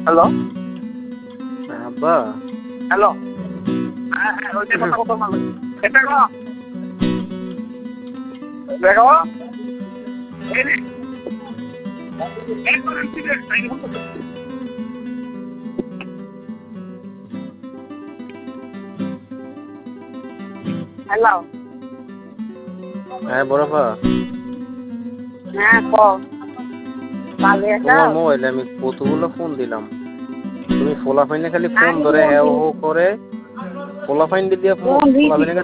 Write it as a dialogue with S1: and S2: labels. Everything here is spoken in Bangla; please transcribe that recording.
S1: হ্যালো
S2: আব্বা
S1: হ্যালো হ্যাঁ হ্যাঁ ওই যে কথা কথা বলো এটা গো দেখো এই নে এই করেন কি রে এই হতো হ্যালো
S2: হ্যাঁ বড়পা
S1: হ্যাঁ ক কালে এটা
S2: তোমার মোবাইলে আমি কতগুলো ফোন দিলাম, তুমি ফোলাফাইনে খালি ফোন ধরে হ্যাঁ ও করে ফোলাফাইন দিয়ে
S1: ফোন দিছি
S2: ফোলাফাইনের